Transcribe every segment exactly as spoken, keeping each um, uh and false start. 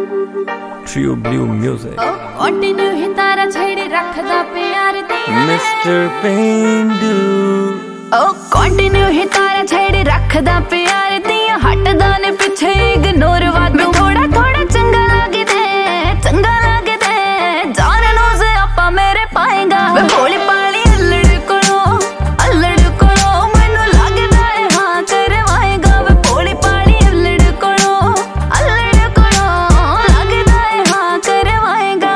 Trio Blue Music. Oh, continue ही तारा छेड़ी रखदा प्यार दिया Mister Pendu. Oh, continue ही तारा छेड़ी रखदा प्यार दिया हटदा ने पीछे इग्नोर वादू थोड़ा थोड़ा चंगा लगे दे चंगा लगे दे जान नो से आपा मेरे पाएगा वे भोली पाली अल्लड़ कोलो अल्लड़ कोलो मैनू लगदा है हाँ करवाएगा वे भोली पाली अल्लड़ कोलो अल्लड़ कोलो लगदा है हाँ करवाएगा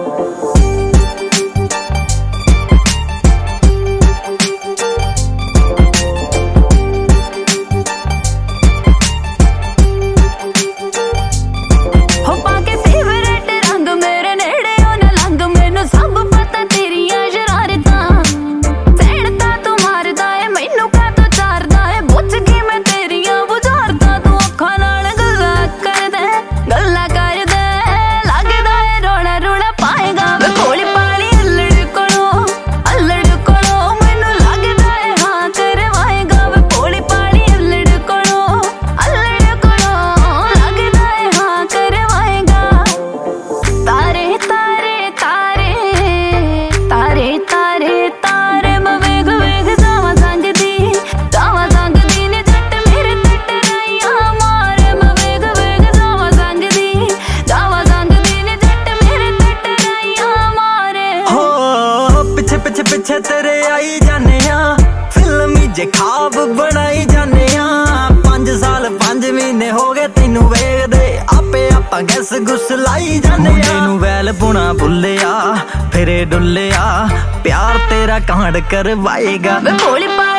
हो पाके फेवरेट रंग मेरे नेड़े ओ ना लंग मैनू सब पता तेरियां शरारतां सैड़ता तू मारदा है मैनू का तू चारदा है बुझ गई मैं तेरियां बुझारदा तू अखां नाल गल्लां कर दे गल्लां कर दे लगदा है रोना रोना पाएगा वे भोली पाली अल्लड़ कोलो अल्लड़ कोलो मैनू लगदा है हाँ करवाएगा वे भोली पाली अल्लड़ कोलो अल्लड़ कोलो लगदा है हाँ करवाएगा तारे तारे तारे तारे तारे तारे मैं वेग वेग जावा संगदी जावा संगदी ने जट मेरे तट रहिया मारे मैं वेग वेग जावा संगदी जावा संगदी ने जट मेरे तट रहिया मारे हो पिछे पिछे पिछे तेरे आई जाने आ फिल्मी जे खाब बनाई जाने आ पांच साल पांच महीने हो गए तेनू वेखदे आपे आपां गैस गुस लाई जाने आ तेनू वैल पुना भुल्लिया फिरे डुल्लिया प्यार तेरा कांड करवाएगा वे भोली